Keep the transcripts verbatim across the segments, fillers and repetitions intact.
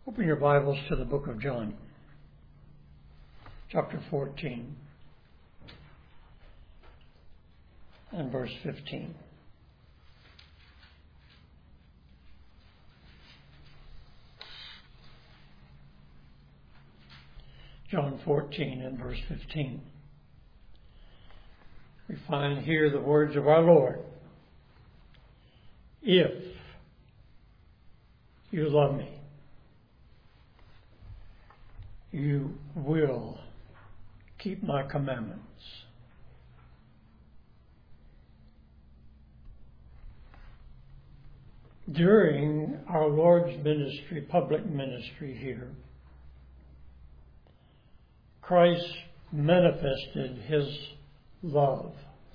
Open your Bibles to the book of John, chapter fourteen, and verse fifteen. John fourteen and verse fifteen. We find here the words of our Lord. If you love me, you will keep my commandments. During our Lord's ministry, public ministry here, Christ manifested his love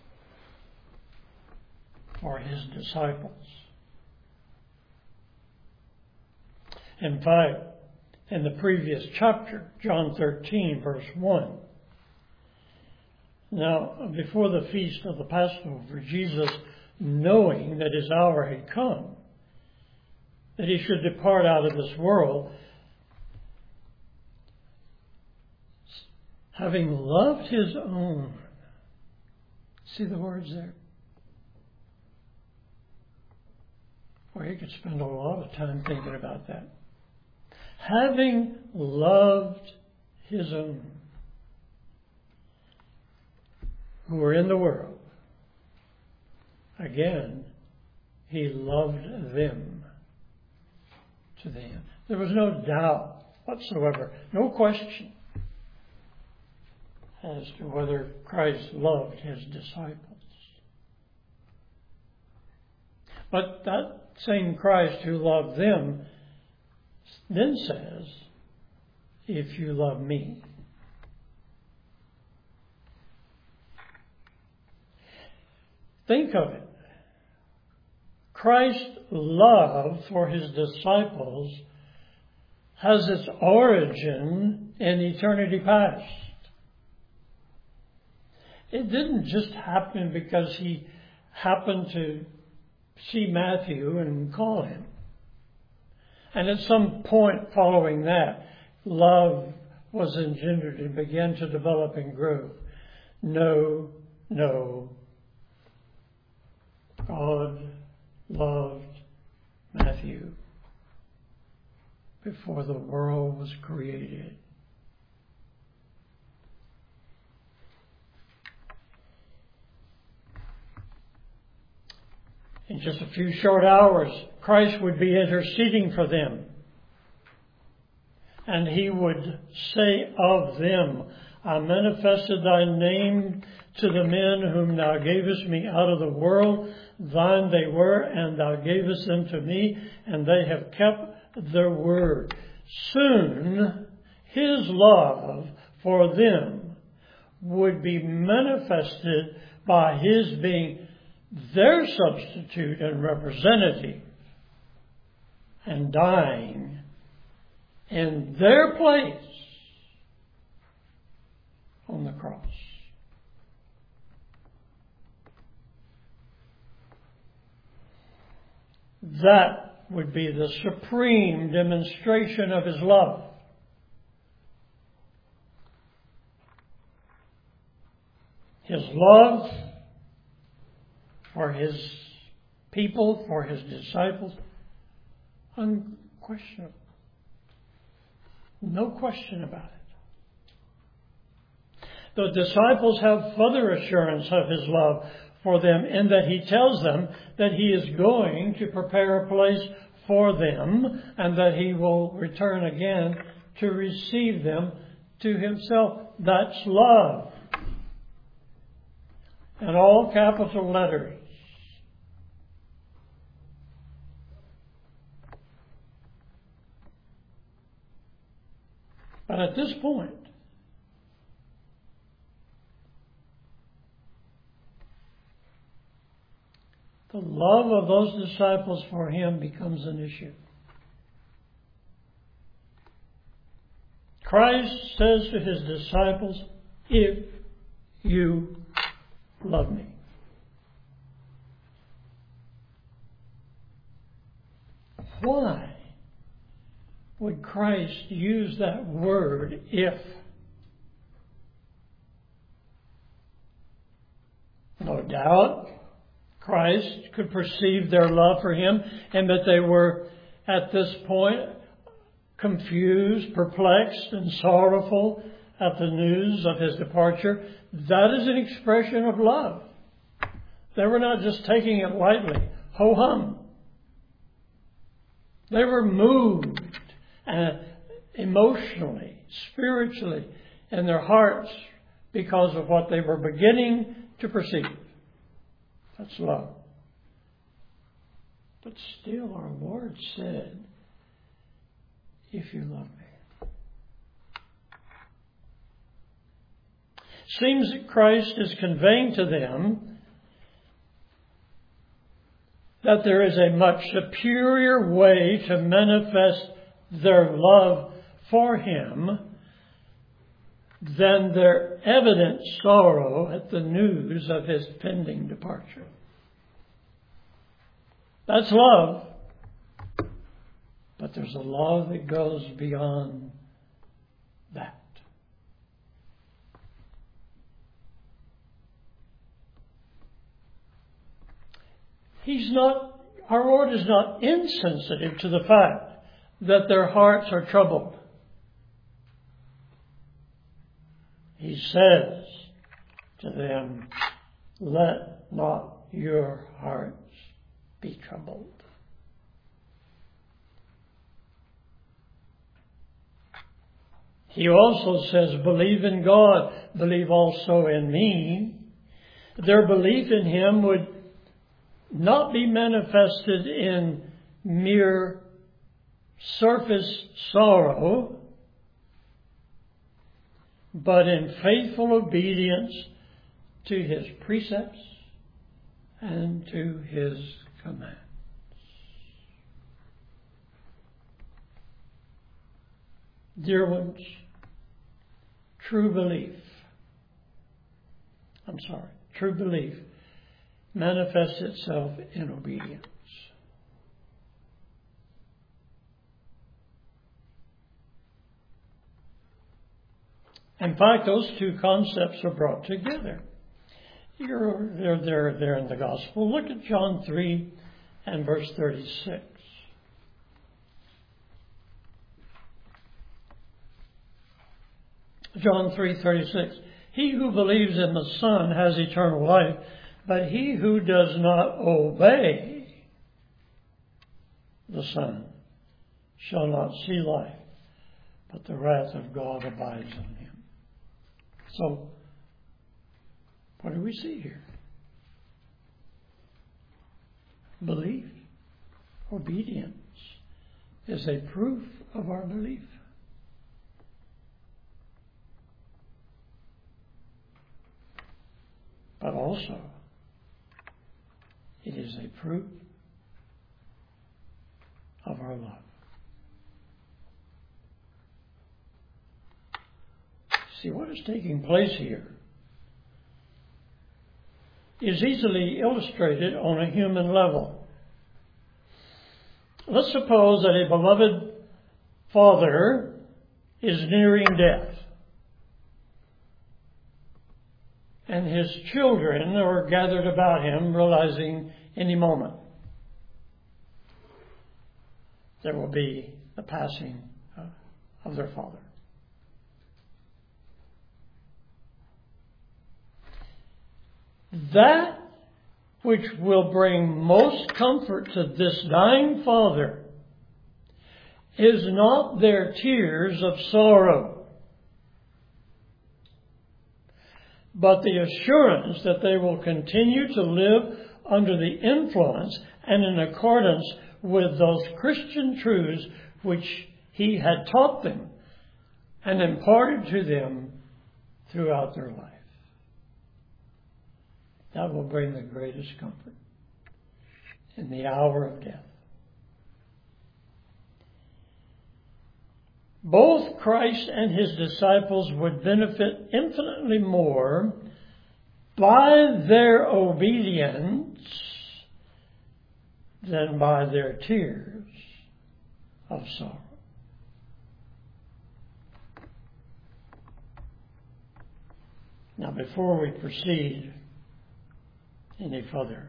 for his disciples. In fact, in the previous chapter, John thirteen, verse one, now, before the feast of the Passover, Jesus, knowing that his hour had come, that he should depart out of this world, having loved his own. See the words there? Well, you could spend a lot of time thinking about that. Having loved his own who were in the world, again, he loved them to the end. There was no doubt whatsoever, no question as to whether Christ loved his disciples. But that same Christ who loved them then says, if you love me. Think of it. Christ's love for his disciples has its origin in eternity past. It didn't just happen because he happened to see Matthew and call him. And at some point following that, love was engendered and began to develop and grow. No, no. God loved Matthew before the world was created. In just a few short hours, Christ would be interceding for them. And he would say of them, I manifested thy name to the men whom thou gavest me out of the world. Thine they were, and thou gavest them to me, and they have kept their word. Soon, his love for them would be manifested by his being their substitute and representative and dying in their place on the cross. That would be the supreme demonstration of his love. His love for his people, for his disciples, unquestionable. No question about it. The disciples have further assurance of his love for them in that he tells them that he is going to prepare a place for them and that he will return again to receive them to himself. That's love. In all capital letters. But at this point, the love of those disciples for him becomes an issue. Christ says to his disciples, if you love me. Why would Christ use that word, if? No doubt, Christ could perceive their love for Him and that they were at this point confused, perplexed, and sorrowful at the news of His departure. That is an expression of love. They were not just taking it lightly, ho-hum. They were moved uh, emotionally, spiritually, in their hearts because of what they were beginning to perceive. That's love. But still our Lord said, if you love me. Seems that Christ is conveying to them that there is a much superior way to manifest their love for Him than their evident sorrow at the news of His pending departure. That's love. But there's a love that goes beyond that. He's not, our Lord is not insensitive to the fact that their hearts are troubled. He says to them, let not your hearts be troubled. He also says, believe in God, believe also in me. Their belief in Him would not be manifested in mere surface sorrow, but in faithful obedience to His precepts and to His commands. Dear ones, true belief, I'm sorry, true belief manifests itself in obedience. In fact, those two concepts are brought together. You're, they're, they're, they're in the Gospel. Look at John three and verse thirty-six. John three thirty-six. He who believes in the Son has eternal life, but he who does not obey the Son shall not see life, but the wrath of God abides on him. So, what do we see here? Belief, obedience is a proof of our belief. But also, it is a proof of our love. See, what is taking place here is easily illustrated on a human level. Let's suppose that a beloved father is nearing death, and his children are gathered about him, realizing any moment there will be the passing of their father. That which will bring most comfort to this dying father is not their tears of sorrow, but the assurance that they will continue to live under the influence and in accordance with those Christian truths which he had taught them and imparted to them throughout their life. That will bring the greatest comfort in the hour of death. Both Christ and his disciples would benefit infinitely more by their obedience than by their tears of sorrow. Now, before we proceed any further,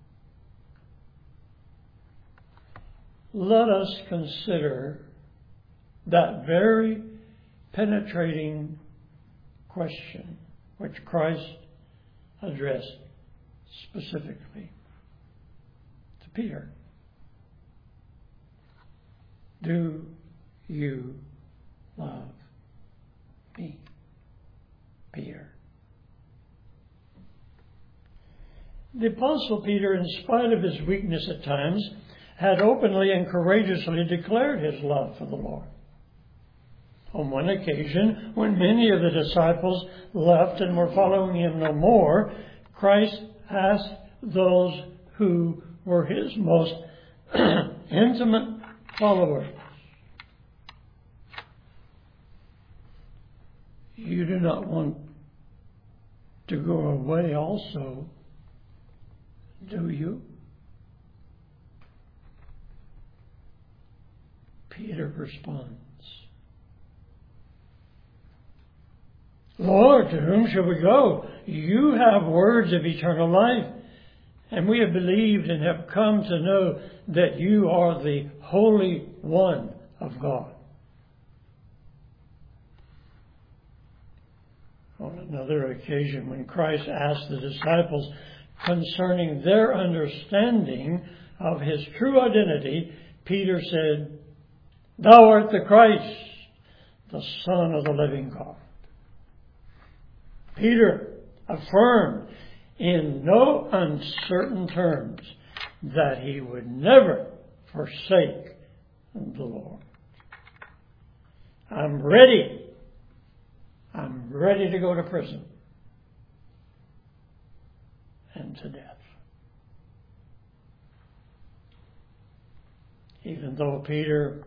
let us consider that very penetrating question which Christ addressed specifically to Peter. Do you love me, Peter? The Apostle Peter, in spite of his weakness at times, had openly and courageously declared his love for the Lord. On one occasion, when many of the disciples left and were following him no more, Christ asked those who were his most intimate followers, "You do not want to go away also, do you?" Peter responds, "Lord, to whom shall we go? You have words of eternal life, and we have believed and have come to know that you are the Holy One of God." On another occasion, when Christ asked the disciples concerning their understanding of his true identity, Peter said, "Thou art the Christ, the Son of the living God." Peter affirmed in no uncertain terms that he would never forsake the Lord. I'm ready. I'm ready to go to prison and to death. Even though Peter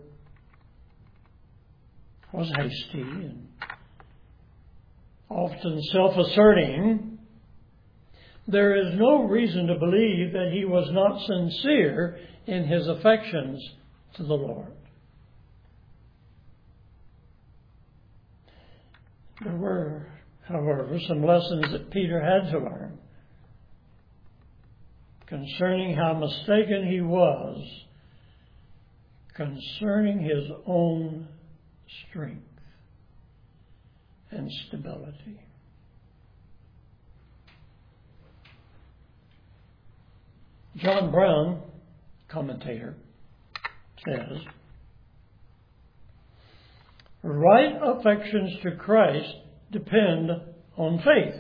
was hasty and often self-asserting, there is no reason to believe that he was not sincere in his affections to the Lord. There were, however, some lessons that Peter had to learn concerning how mistaken he was concerning his own strength and stability. John Brown, commentator, says, "Right affections to Christ depend on faith.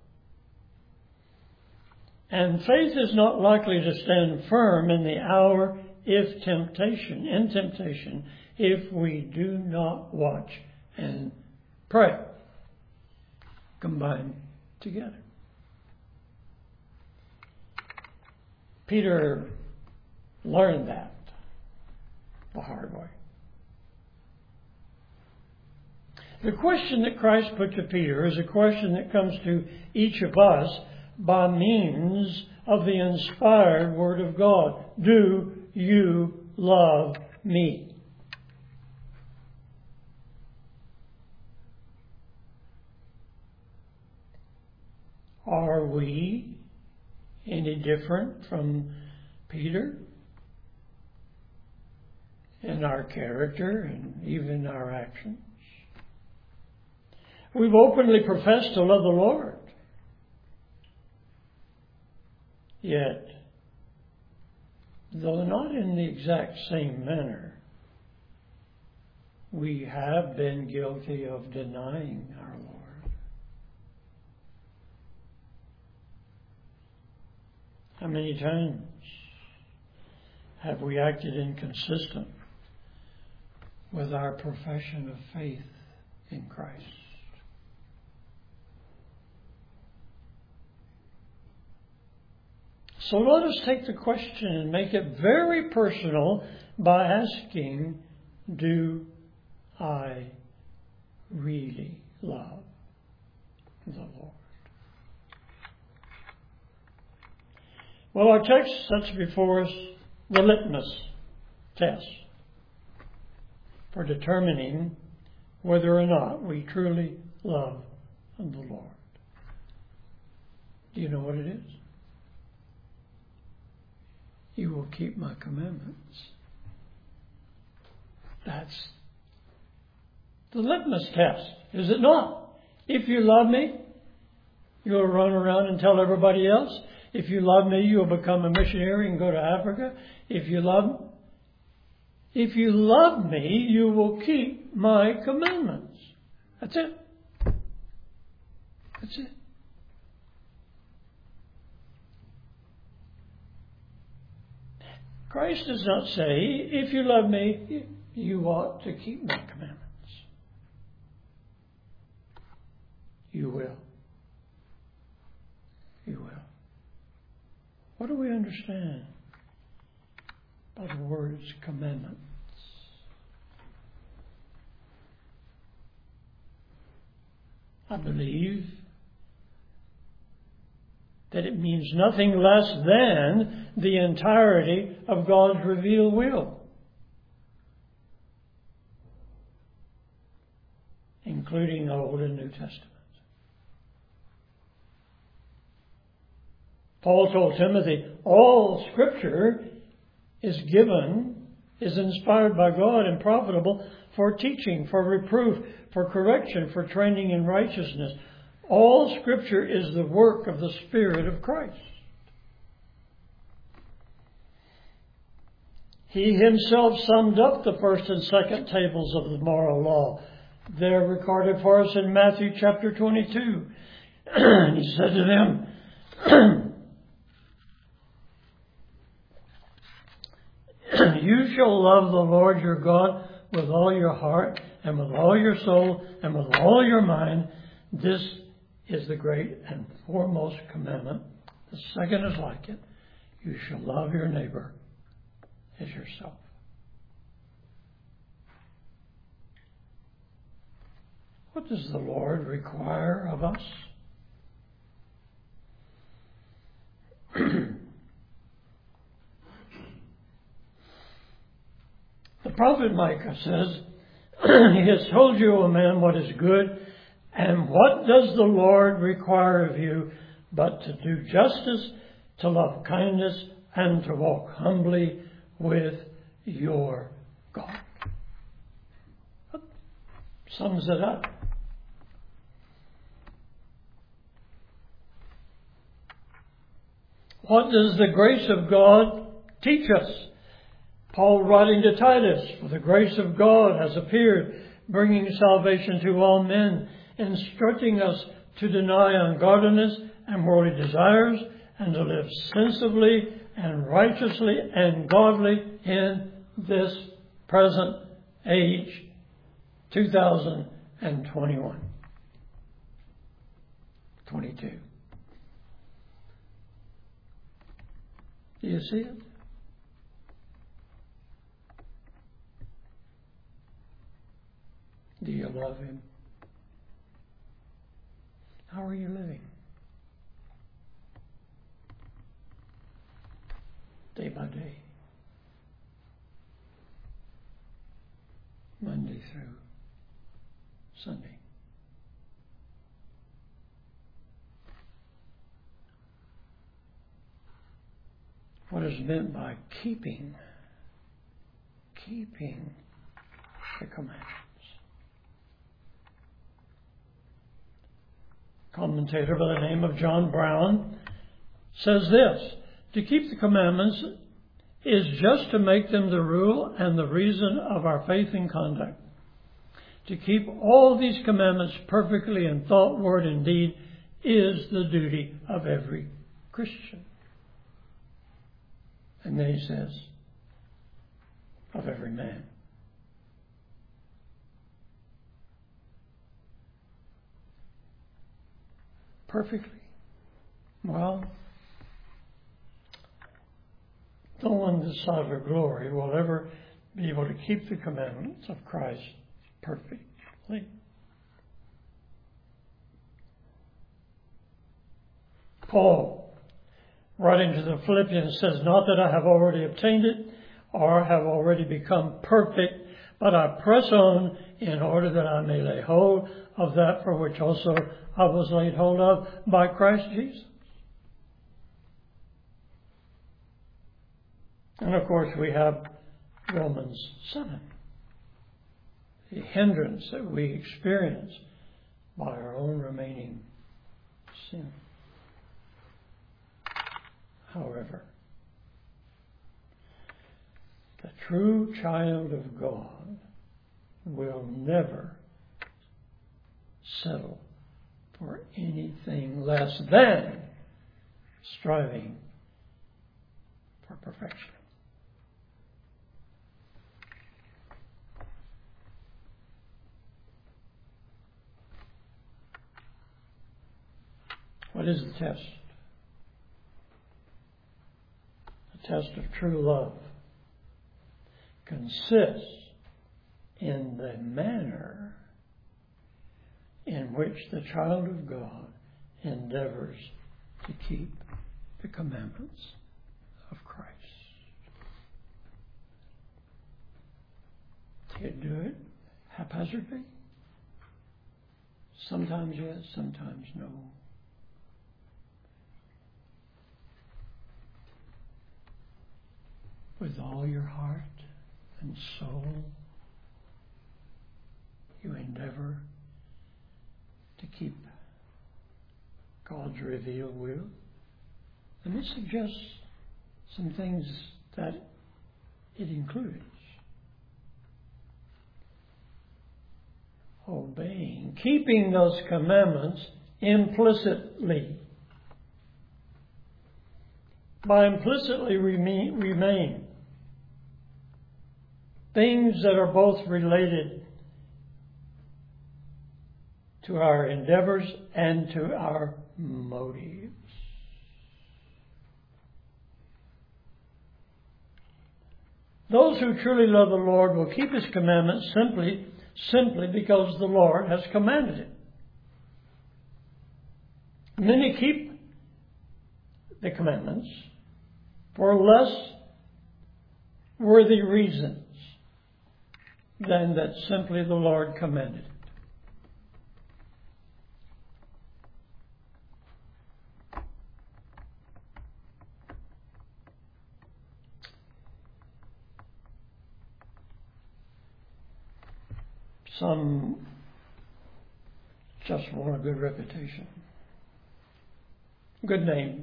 And faith is not likely to stand firm in the hour if temptation, in temptation, if we do not watch and pray." Combined together. Peter learned that the hard way. The question that Christ put to Peter is a question that comes to each of us by means of the inspired Word of God. Do you love me? Are we any different from Peter in our character and even our actions? We've openly professed to love the Lord. Yet, though not in the exact same manner, we have been guilty of denying our Lord. How many times have we acted inconsistent with our profession of faith in Christ? So let us take the question and make it very personal by asking, do I really love the Lord? Well, our text sets before us the litmus test for determining whether or not we truly love the Lord. Do you know what it is? You will keep my commandments. That's the litmus test, is it not? If you love me, you'll run around and tell everybody else. If you love me, you'll become a missionary and go to Africa. If you love, if you love me, you will keep my commandments. That's it. That's it. Christ does not say, if you love me, you ought to keep my commandments. You will. You will. What do we understand by the words commandments? I believe that it means nothing less than the entirety of God's revealed will, including Old and New Testament. Paul told Timothy, all Scripture is given, is inspired by God and profitable for teaching, for reproof, for correction, for training in righteousness. All Scripture is the work of the Spirit of Christ. He himself summed up the first and second tables of the moral law. They're recorded for us in Matthew chapter twenty-two. And he said to them, you shall love the Lord your God with all your heart and with all your soul and with all your mind. This is the great and foremost commandment. The second is like it. You shall love your neighbor as yourself. What does the Lord require of us? The prophet Micah says, he has told you, O man, what is good, and what does the Lord require of you but to do justice, to love kindness, and to walk humbly with your God. That sums it up. What does the grace of God teach us? Paul writing to Titus, for the grace of God has appeared, bringing salvation to all men, instructing us to deny ungodliness and worldly desires, and to live sensibly and righteously and godly in this present age, two thousand twenty-one. twenty-two. Do you see it? Do you love Him? How are you living? Day by day. Monday through Sunday. What is meant by keeping, keeping the commandments. Commentator by the name of John Brown says this: to keep the commandments is just to make them the rule and the reason of our faith and conduct. To keep all these commandments perfectly in thought, word, and deed is the duty of every Christian. And then he says, of every man. Perfectly. Well, no one this side of glory will ever be able to keep the commandments of Christ perfectly. Paul, writing to the Philippians, says, not that I have already obtained it or have already become perfect, but I press on in order that I may lay hold of that for which also I was laid hold of by Christ Jesus. And of course we have Romans seven. The hindrance that we experience by our own remaining sin. However, the true child of God will never settle for anything less than striving for perfection. What is the test? The test of true love consists in the manner in which the child of God endeavors to keep the commandments of Christ. Do you do it haphazardly? Sometimes yes, sometimes no. With all your heart and soul, you endeavor to keep God's revealed will. Let me suggest some things that it includes. Obeying, keeping those commandments implicitly. By implicitly remain, remain things that are both related to our endeavors and to our motives. Those who truly love the Lord will keep His commandments simply, simply because the Lord has commanded it. Many keep the commandments for less worthy reasons than that simply the Lord commanded it. Some just want a good reputation, good name.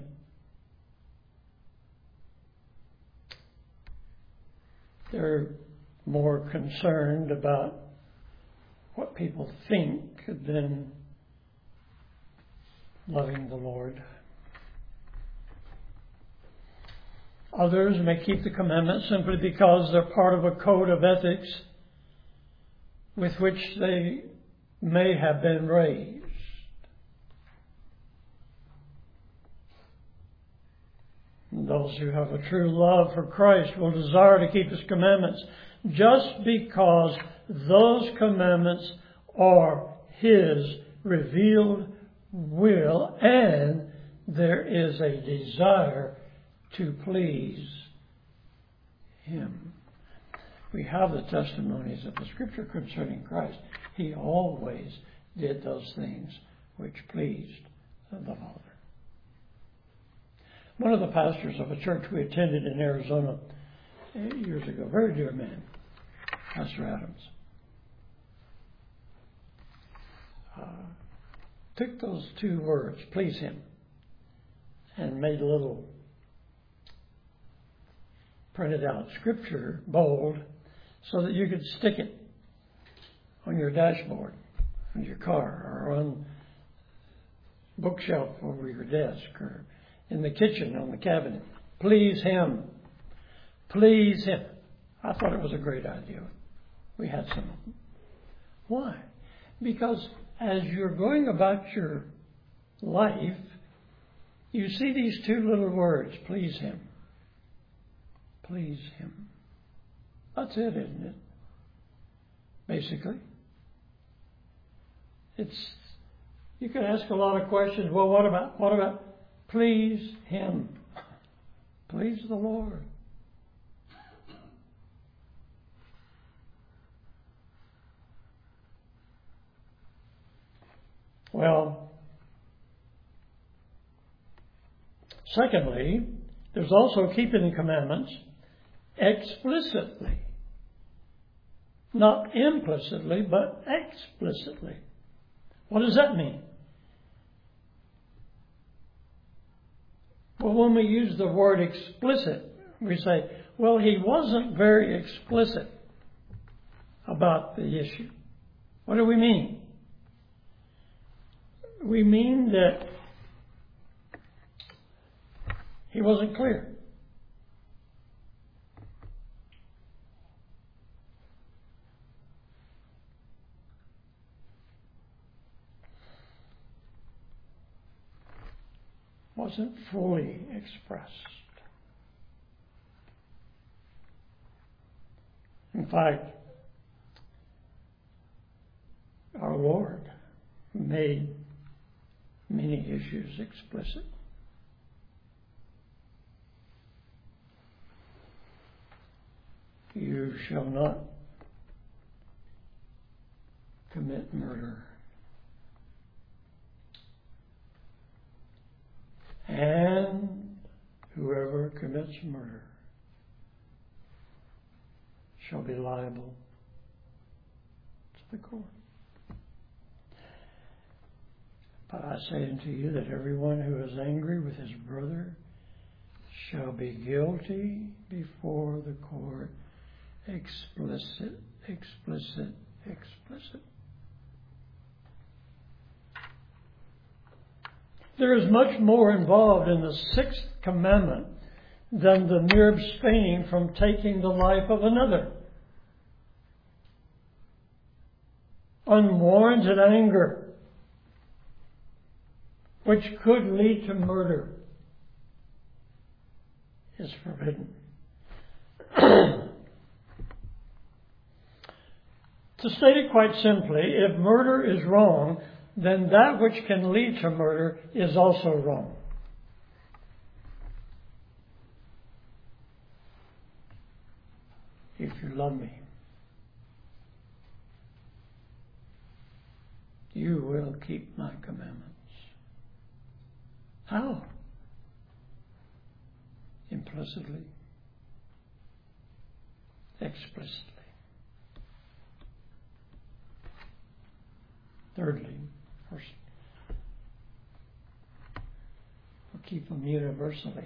They're more concerned about what people think than loving the Lord. Others may keep the commandments simply because they're part of a code of ethics with which they may have been raised. And those who have a true love for Christ will desire to keep His commandments just because those commandments are His revealed will and there is a desire to please Him. We have the testimonies of the Scripture concerning Christ. He always did those things which pleased the Father. One of the pastors of a church we attended in Arizona years ago, very dear man, Pastor Adams, uh, took those two words, please Him, and made a little printed out scripture, bold, so that you could stick it on your dashboard, on your car, or on bookshelf over your desk, or in the kitchen on the cabinet. Please Him. Please Him. I thought it was a great idea. We had some of them. Why? Because as you're going about your life, you see these two little words, please Him. Please Him. That's it, isn't it? Basically. It's, you can ask a lot of questions. Well, what about, what about please Him? Please the Lord. Well, secondly, there's also keeping the commandments explicitly. Not implicitly, but explicitly. What does that mean? Well, when we use the word explicit, we say, well, he wasn't very explicit about the issue. What do we mean? We mean that he wasn't clear. Wasn't fully expressed. In fact, our Lord made many issues explicit. You shall not commit murder. And whoever commits murder shall be liable to the court. But I say unto you that everyone who is angry with his brother shall be guilty before the court. Explicit, explicit, explicit. There is much more involved in the sixth commandment than the mere abstaining from taking the life of another. Unwarranted anger, which could lead to murder, is forbidden. To state it quite simply, if murder is wrong, then that which can lead to murder is also wrong. If you love me, you will keep my commandments. How? Implicitly, explicitly. Thirdly, first, we'll keep them universally.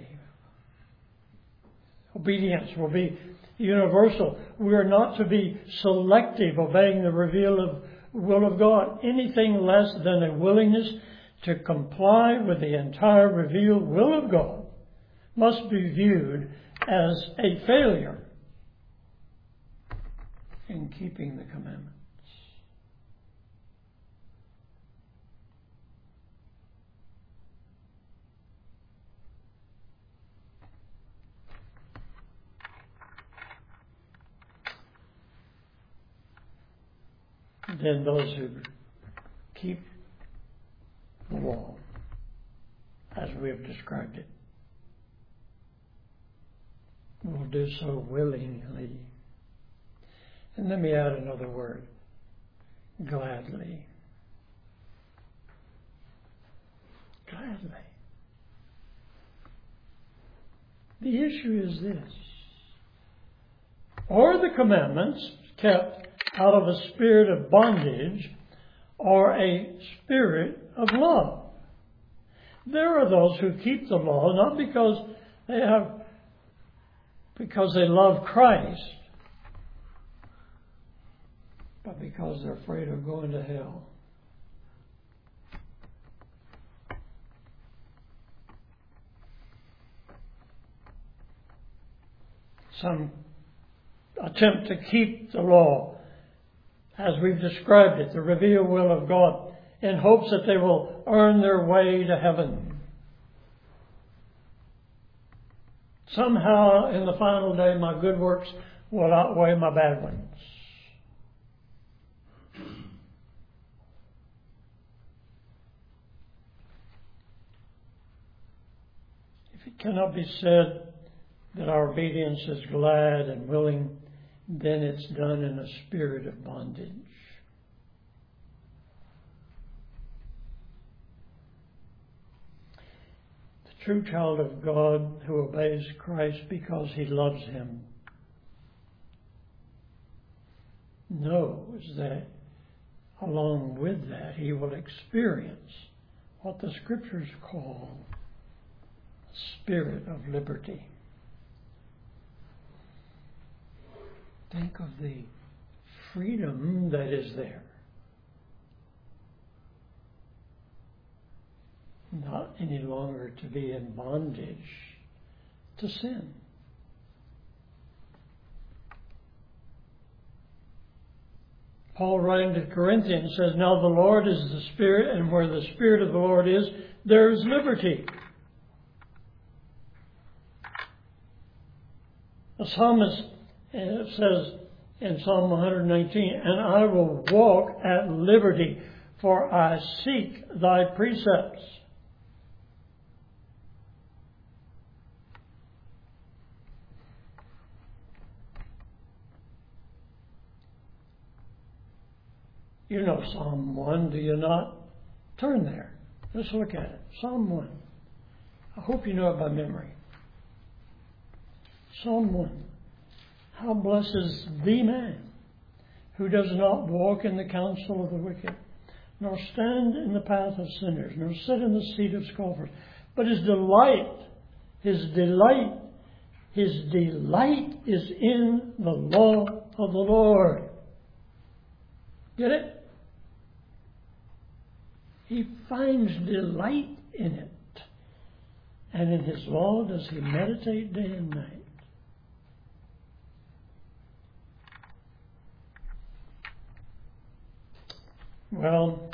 Obedience will be universal. We are not to be selective, obeying the revealed will of God. Anything less than a willingness to comply with the entire revealed will of God must be viewed as a failure in keeping the commandments. Then those who keep the law as we have described it will do so willingly. And let me add another word, gladly. Gladly. The issue is this. Are the commandments kept out of a spirit of bondage or a spirit of love? There are those who keep the law not because they have because they love Christ, but because they're afraid of going to hell. Some attempt to keep the law as we've described it, the revealed will of God, in hopes that they will earn their way to heaven. Somehow, in the final day, my good works will outweigh my bad ones. If it cannot be said that our obedience is glad and willing, then it's done in a spirit of bondage. The true child of God who obeys Christ because he loves him knows that along with that he will experience what the Scriptures call spirit of liberty. Think of the freedom that is there. Not any longer to be in bondage to sin. Paul, writing to Corinthians, says, "Now the Lord is the Spirit, and where the Spirit of the Lord is, there is liberty." The psalmist says in Psalm one nineteen, "And I will walk at liberty, for I seek thy precepts." You know Psalm one, do you not? Turn there. Let's look at it. Psalm one. I hope you know it by memory. Psalm one. How blessed is the man who does not walk in the counsel of the wicked, nor stand in the path of sinners, nor sit in the seat of scoffers. But his delight, his delight, his delight is in the law of the Lord. Get it? He finds delight in it. And in his law does he meditate day and night. Well,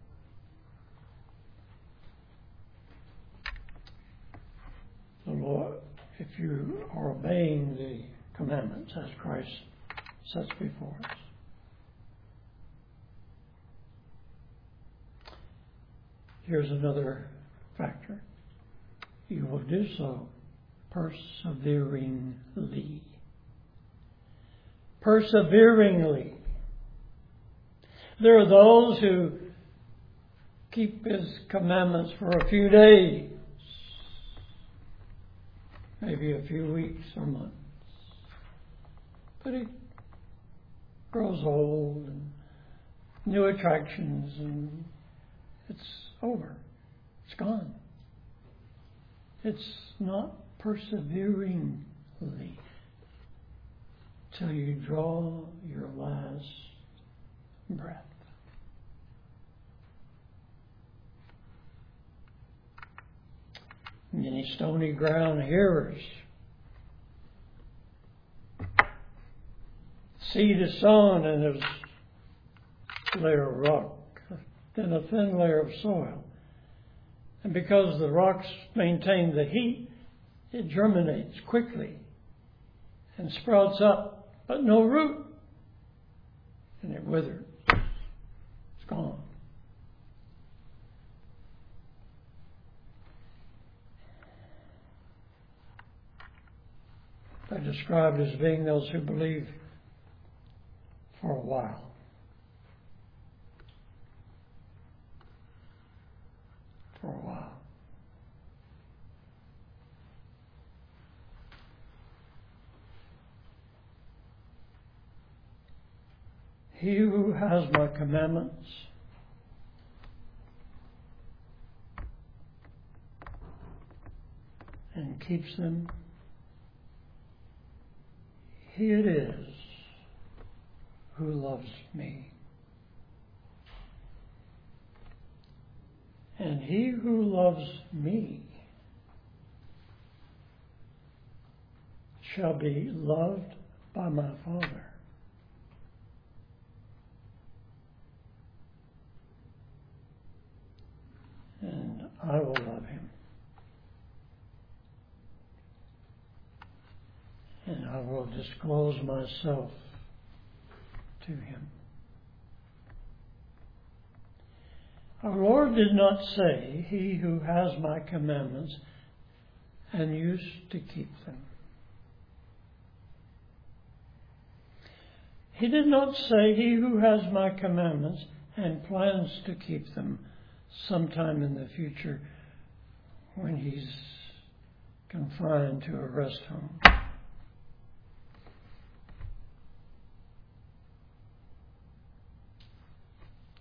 the Lord, if you are obeying the commandments as Christ sets before us, here's another factor. You will do so perseveringly. Perseveringly. There are those who keep his commandments for a few days, maybe a few weeks or months. But it grows old and new attractions, and it's over. It's gone. It's not perseveringly till you draw your last breath. Many stony ground hearers. Seed is sown and there's a layer of rock, then a thin layer of soil. And because the rocks maintain the heat, it germinates quickly and sprouts up, but no root. And it withers. It's gone. They're described as being those who believe for a while. For a while. He who has my commandments and keeps them, he it is who loves me. And he who loves me shall be loved by my Father. And I will love him. And I will disclose myself to him. Our Lord did not say, he who has my commandments and used to keep them. He did not say, he who has my commandments and plans to keep them sometime in the future when he's confined to a rest home.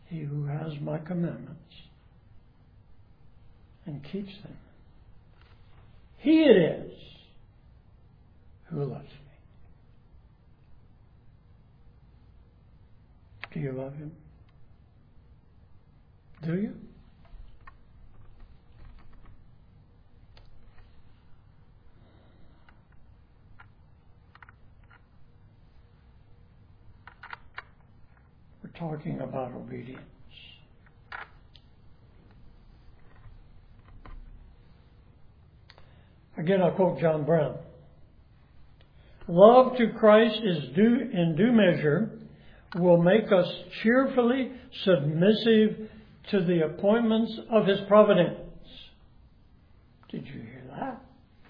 he who has my commandments and keeps them, he it is who loves me. Do you love him? Do you? We're talking about obedience. Again, I'll quote John Brown. Love to Christ is due in due measure will make us cheerfully submissive to the appointments of His providence. Did you hear that?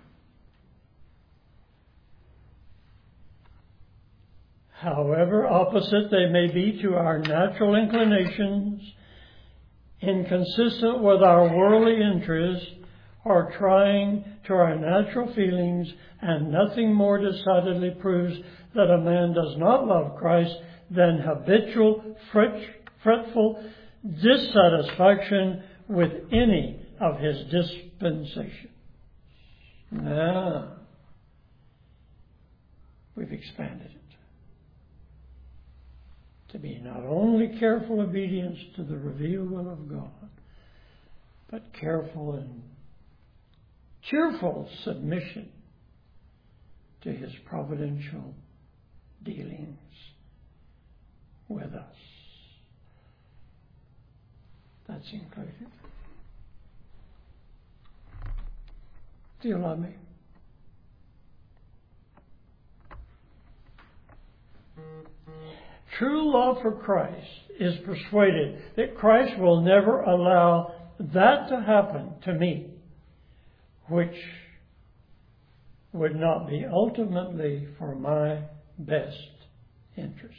However opposite they may be to our natural inclinations, inconsistent with our worldly interests, or trying to our natural feelings, and nothing more decidedly proves that a man does not love Christ than habitual, fretful dissatisfaction with any of His dispensations. Now, we've expanded it to be not only careful obedience to the revealed will of God, but careful and cheerful submission to His providential dealings with us. That's included. Do you love me? True love for Christ is persuaded that Christ will never allow that to happen to me, which would not be ultimately for my best interest.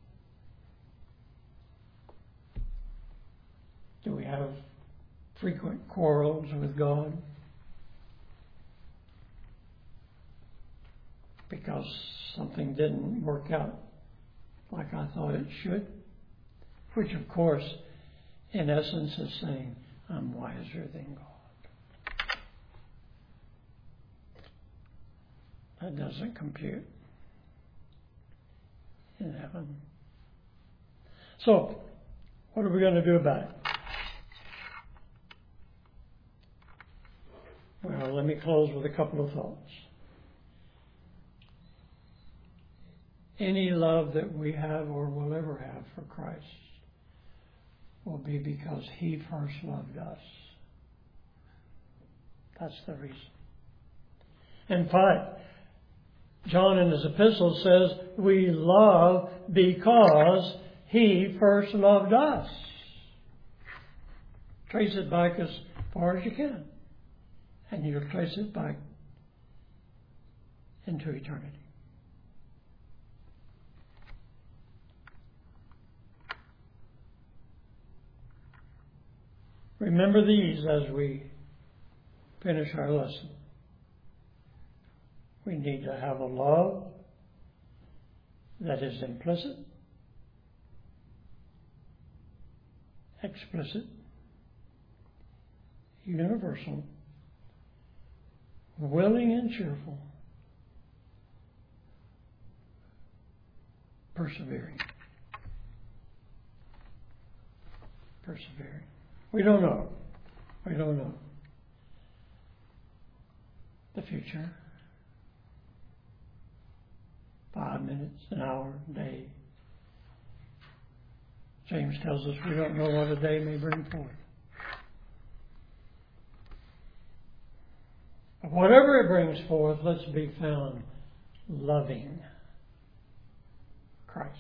Do we have frequent quarrels with God because something didn't work out like I thought it should? Which, of course, in essence is saying, I'm wiser than God. That doesn't compute in heaven. So, what are we going to do about it? Well, let me close with a couple of thoughts. Any love that we have or will ever have for Christ will be because He first loved us. That's the reason. In fact, John in his epistle says, we love because He first loved us. Trace it back as far as you can, and you'll trace it back into eternity. Remember these as we finish our lesson. We need to have a love that is implicit, explicit, universal, willing and cheerful, persevering. Persevering. We don't know. We don't know the future. Five minutes, an hour, a day. James tells us we don't know what a day may bring forth. But whatever it brings forth, let's be found loving Christ.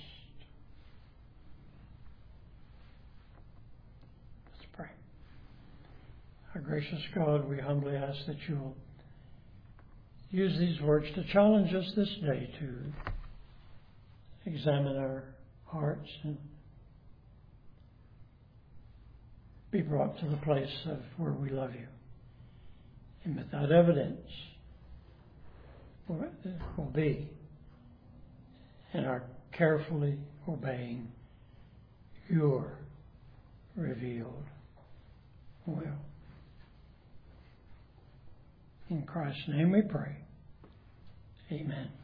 Let's pray. Our gracious God, we humbly ask that you will use these words to challenge us this day to examine our hearts and be brought to the place of where we love you. And with that evidence will be in our carefully obeying your revealed. Will. In Christ's name we pray. Amen.